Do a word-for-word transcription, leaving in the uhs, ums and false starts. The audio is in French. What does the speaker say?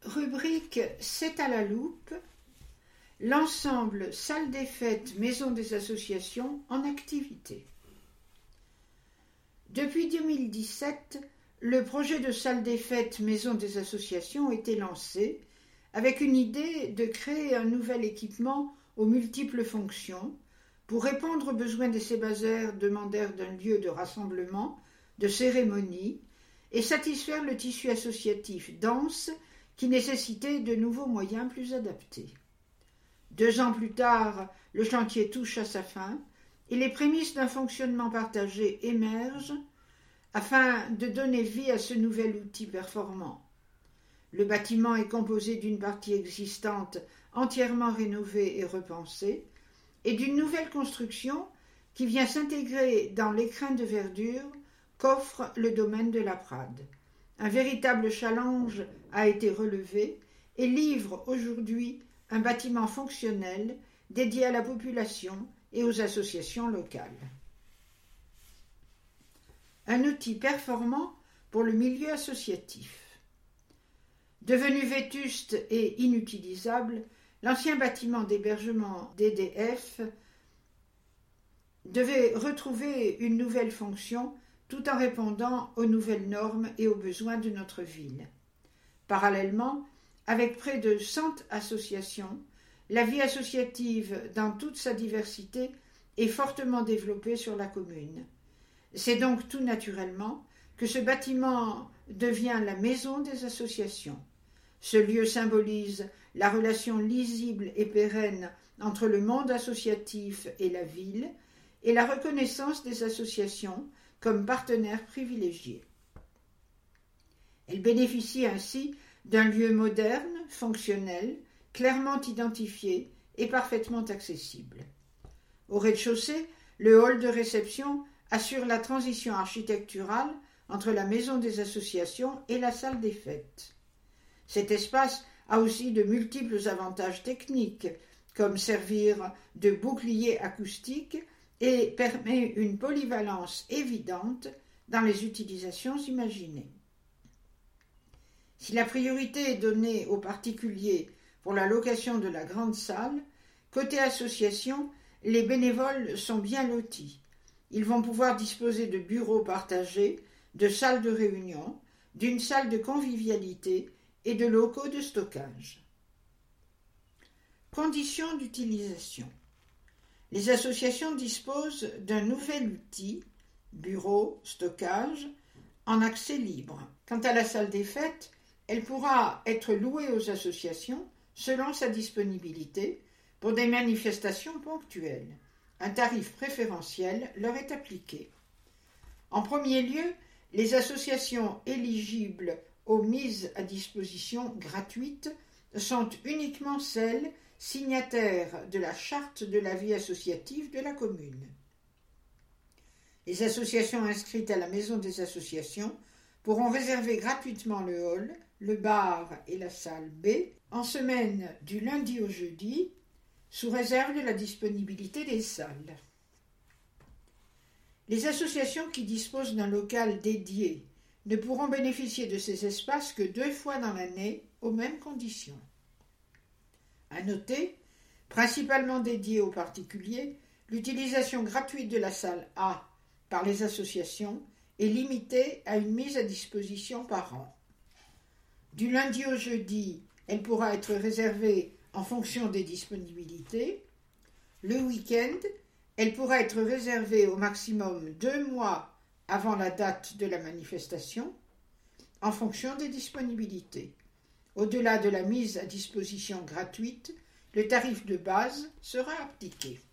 Rubrique C'est à la loupe, l'ensemble salle des fêtes, maison des associations en activité. Depuis deux mille dix-sept, le projet de salle des fêtes, maison des associations a été lancé avec une idée de créer un nouvel équipement aux multiples fonctions pour répondre aux besoins des Sébazaires demandeurs d'un lieu de rassemblement, de cérémonie et satisfaire le tissu associatif dense qui nécessitait de nouveaux moyens plus adaptés. Deux ans plus tard, le chantier touche à sa fin et les prémices d'un fonctionnement partagé émergent afin de donner vie à ce nouvel outil performant. Le bâtiment est composé d'une partie existante entièrement rénovée et repensée et d'une nouvelle construction qui vient s'intégrer dans l'écrin de verdure qu'offre le domaine de la Prade. Un véritable challenge a été relevé et livre aujourd'hui un bâtiment fonctionnel dédié à la population et aux associations locales. Un outil performant pour le milieu associatif. Devenu vétuste et inutilisable, l'ancien bâtiment d'hébergement d'E D F devait retrouver une nouvelle fonction tout en répondant aux nouvelles normes et aux besoins de notre ville. Parallèlement, avec près de cent associations, la vie associative dans toute sa diversité est fortement développée sur la commune. C'est donc tout naturellement que ce bâtiment devient la maison des associations. Ce lieu symbolise la relation lisible et pérenne entre le monde associatif et la ville et la reconnaissance des associations comme partenaires privilégiés. Elle bénéficie ainsi d'un lieu moderne, fonctionnel, clairement identifié et parfaitement accessible. Au rez-de-chaussée, le hall de réception assure la transition architecturale entre la maison des associations et la salle des fêtes. Cet espace a aussi de multiples avantages techniques, comme servir de bouclier acoustique et permet une polyvalence évidente dans les utilisations imaginées. Si la priorité est donnée aux particuliers pour la location de la grande salle, côté association, les bénévoles sont bien lotis. Ils vont pouvoir disposer de bureaux partagés, de salles de réunion, d'une salle de convivialité et de locaux de stockage. Conditions d'utilisation. Les associations disposent d'un nouvel outil, bureau, stockage, en accès libre. Quant à la salle des fêtes, elle pourra être louée aux associations selon sa disponibilité pour des manifestations ponctuelles. Un tarif préférentiel leur est appliqué. En premier lieu, les associations éligibles aux mises à disposition gratuites sont uniquement celles signataires de la charte de la vie associative de la commune. Les associations inscrites à la maison des associations pourront réserver gratuitement le hall, le bar et la salle B en semaine du lundi au jeudi, sous réserve de la disponibilité des salles. Les associations qui disposent d'un local dédié ne pourront bénéficier de ces espaces que deux fois dans l'année aux mêmes conditions. À noter, principalement dédiée aux particuliers, l'utilisation gratuite de la salle A par les associations est limitée à une mise à disposition par an. Du lundi au jeudi, elle pourra être réservée en fonction des disponibilités. Le week-end, elle pourra être réservée au maximum deux mois avant la date de la manifestation, en fonction des disponibilités. Au-delà de la mise à disposition gratuite, le tarif de base sera appliqué.